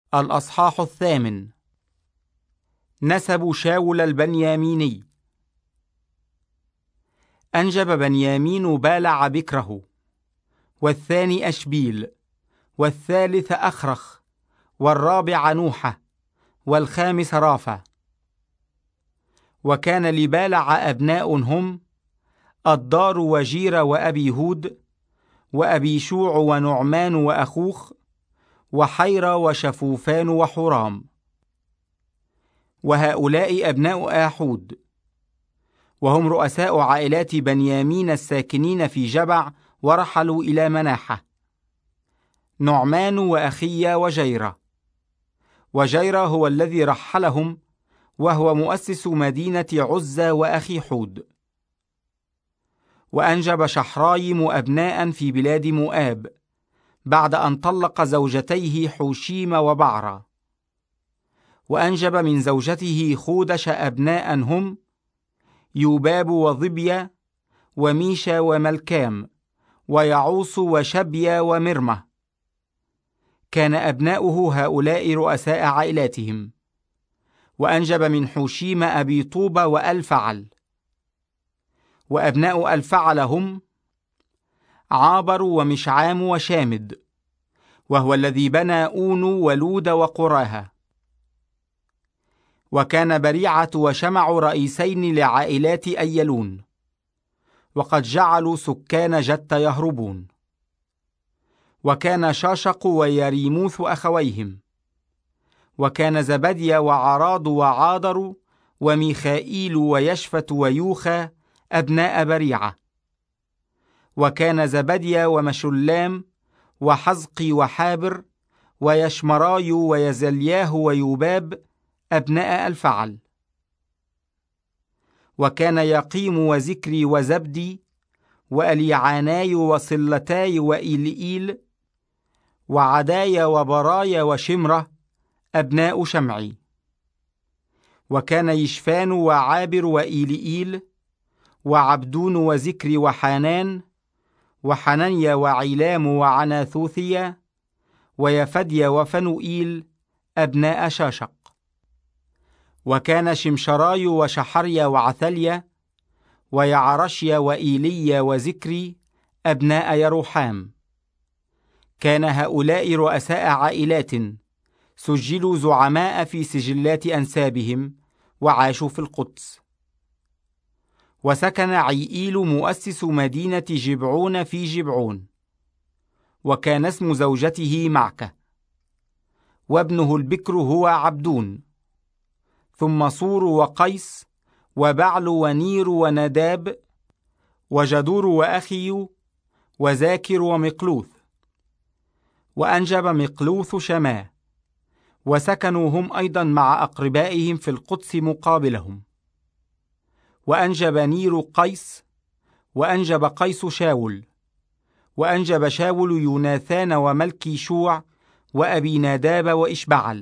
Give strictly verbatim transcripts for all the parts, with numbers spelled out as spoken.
الأصحاح الثامن. نسب شاول البنياميني. أنجب بنيامين بالع بكره، والثاني أشبيل، والثالث أخرخ، والرابع نوحة، والخامس رافع. وكان لبالع أبناء هم الدار وجير وأبي هود، وأبي شوع ونعمان وأخوخ، وحيرة وشفوفان وحرام. وهؤلاء أبناء آحود، وهم رؤساء عائلات بنيامين الساكنين في جبع، ورحلوا إلى مناحة. نعمان وأخية وجيرة. وجيرة هو الذي رحلهم، وهو مؤسس مدينة عزة وأخي حود. وأنجب شحرايم أبناء في بلاد مؤاب، بعد أن طلق زوجتيه حوشيم وبعرة. وأنجب من زوجته خودش أبناء هم يوباب وظبيا وميشا وملكام ويعوص وشبيا ومرمة. كان أبناؤه هؤلاء رؤساء عائلاتهم. وأنجب من حوشيم أبي طوبة وألفعل. وأبناء ألفعل هم عابر ومشعام وشامد، وهو الذي بنى أونو ولود وقراها. وكان بريعة وشمع رئيسين لعائلات أيلون، وقد جعلوا سكان جت يهربون. وكان شاشق ويريموث أخويهم. وكان زبديا وعراض وعاضر وميخائيل ويشفة ويوخى أبناء بريعة. وكان زبديا ومشلام وحزقي وحابر ويشمراي ويزلياه ويوباب أبناء الفعل. وكان يقيم وذكري وزبدي وأليعاناي وصلتاي وإلئيل وعدايا وبرايا وشمرة أبناء شمعي. وكان يشفان وعابر وإلئيل وعبدون وذكري وحانان وحننيا وعيلام وعناثوثيا ويفديا وفنوئيل أبناء شاشق. وكان شمشراي وشحريا وعثليا ويعرشيا وإيليا وذكري أبناء يروحام. كان هؤلاء رؤساء عائلات سجلوا زعماء في سجلات أنسابهم، وعاشوا في القدس. وسكن عيئيل مؤسس مدينة جبعون في جبعون، وكان اسم زوجته معكة. وابنه البكر هو عبدون، ثم صور وقيس وبعل ونير ونداب وجدور وأخي وذاكر ومقلوث. وأنجب مقلوث شماه، وسكنوا هم أيضا مع أقربائهم في القدس مقابلهم. وأنجب نير قيس، وأنجب قيس شاول، وأنجب شاول يوناثان وملكي شوع وأبي ناداب وإشبعل.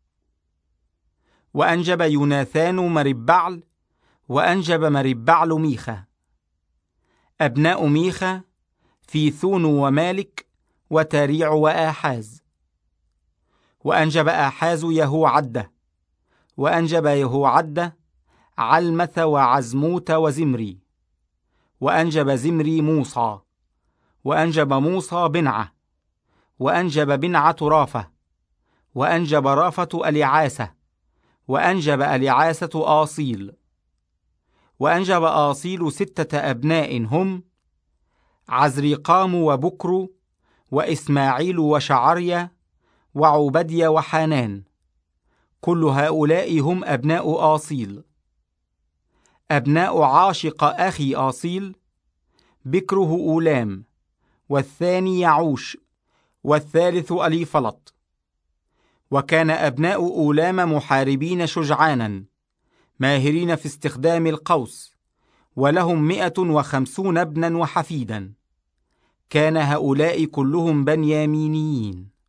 وأنجب يوناثان مربعل، وأنجب مربعل ميخا. أبناء ميخا فيثون ومالك وتريع وآحاز. وأنجب آحاز يهوعدة، وأنجب يهوعدة علمث وعزموت وزمري. وأنجب زمري موصى، وأنجب موصى بنعة، وأنجب بنعة رافة، وأنجب رافة أليعاسة، وأنجب أليعاسة آصيل. وأنجب آصيل ستة أبناء هم عزريقام وبكر وإسماعيل وشعريا وعبديا وحانان. كل هؤلاء هم أبناء آصيل. أبناء عاشق أخي آصيل بكره أولام، والثاني يعوش، والثالث أليفلط. وكان أبناء أولام محاربين شجعانا، ماهرين في استخدام القوس، ولهم مئة وخمسون ابنا وحفيدا. كان هؤلاء كلهم بنيامينيين.